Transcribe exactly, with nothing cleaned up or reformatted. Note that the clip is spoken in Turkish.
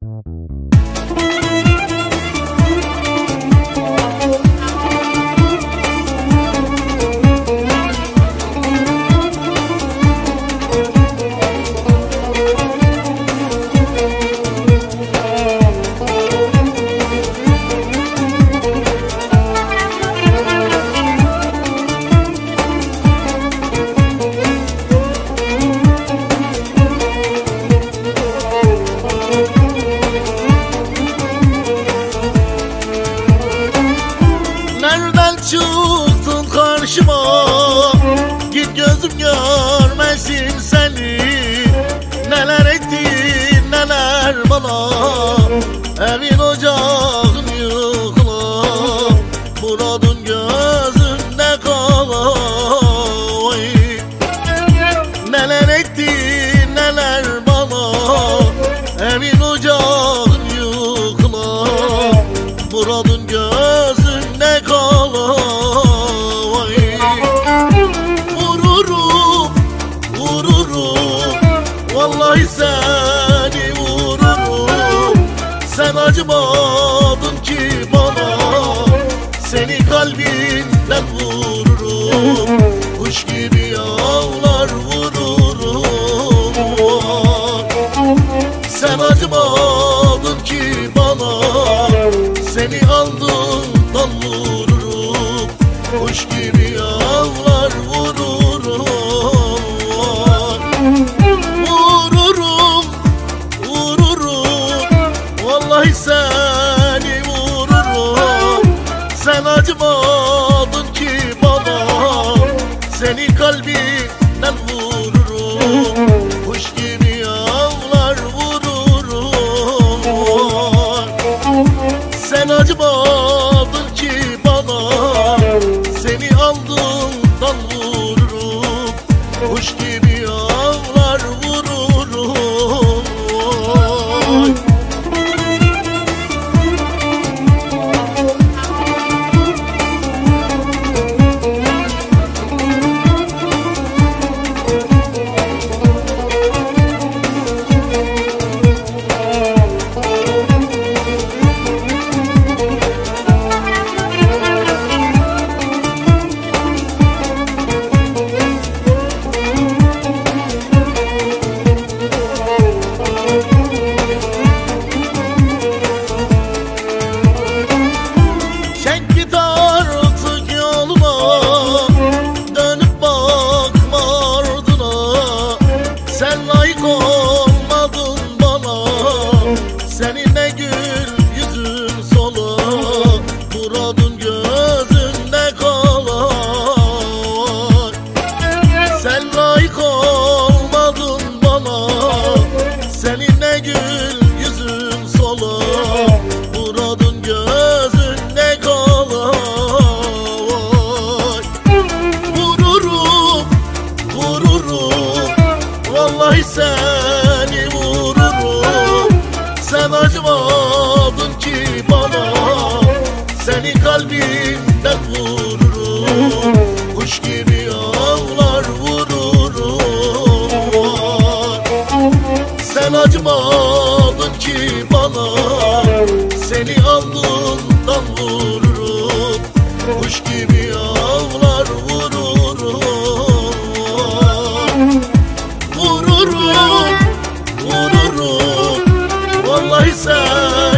Çıktın karşıma, git gözüm görmesin seni. Neler ettin neler bana, evin ocağın yıkıla. Muradın gözünde kala. Neler ettin neler bana, evin ocağın yıkıla. Muradın gözünde kala. Vallahi seni vururum. Sen acımadın ki bana, seni kalbinden vururum. Kuş gibi yavlar vururum. Sen acımadın ki bana, seni aldığımdan vururum. Kuş gibi yavlar vururum. Vallahi seni vururum. Sen acımadın ki bana, seni kalbinden vururum. Kuş gibi yavlar vururum. Sen acımadın ki bana, seni aldığımdan vururum. Kuş gibi yavlar vururum. Olmadın bana, senin ne gül yüzün sola. Muradın gözünde kala. Sen layık olmadın bana, senin ne gül yüzün sola. Muradın gözünde kala. Vururum, vururum. Vallahi seni vururum. Sen acımadın ki bana, seni kalbinden vururum. Kuş gibi yavlar vururum. Sen acımadın ki bana, seni aldığımdan vururum. Kuş gibi yavlar vururum. Vururum, vururum. Vallahi sen